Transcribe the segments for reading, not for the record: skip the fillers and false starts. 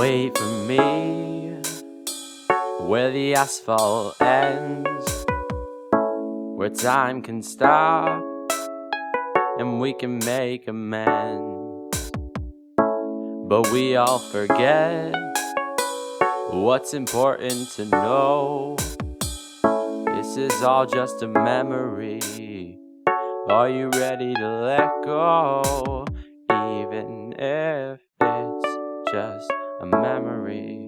Wait for me, where the asphalt ends, where time can stop and we can make amends. But we all forget what's important to know. This is all just a memory. Are you ready to let go? Even if it's just a memory,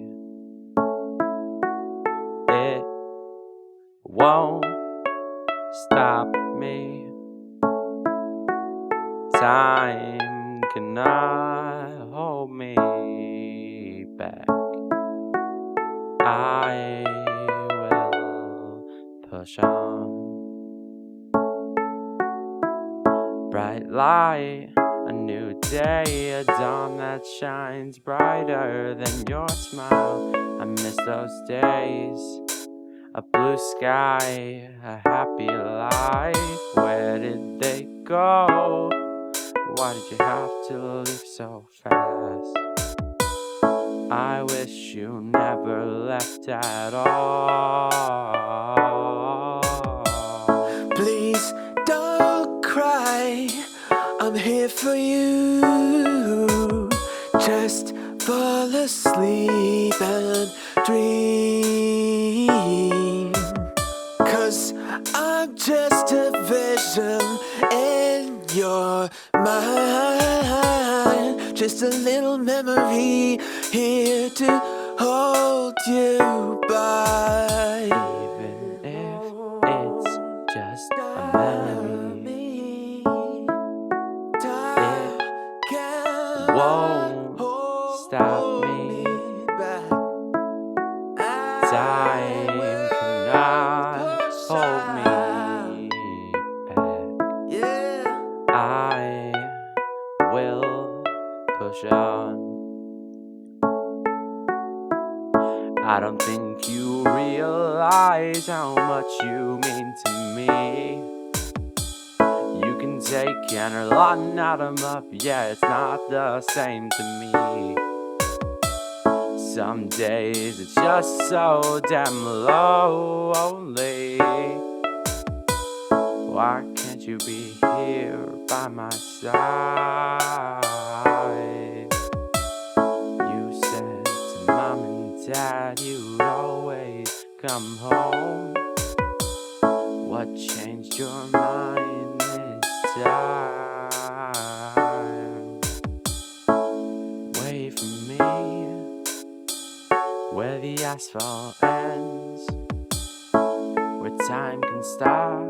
it won't stop me. Time cannot hold me back. I will push on. Bright light, a new day, a dawn that shines brighter than your smile. I miss those days, a blue sky, a happy life. Where did they go? Why did you have to leave so fast? I wish you never left at all. Please don't cry, I'm here for you. Just fall asleep and dream, 'cause I'm just a vision in your mind. Just a little memory here to hold you by. Even if it's just a memory, it won't stop me. Time cannot hold me back. I will push on. I don't think you realize how much you mean to me. You can take and a lot and add 'em up, yeah, it's not the same to me. Some days it's just so damn lonely. Why can't you be here by my side? You said to mom and dad you'd always come home. What changed your mind this time? Wait for me, where the asphalt ends, where time can stop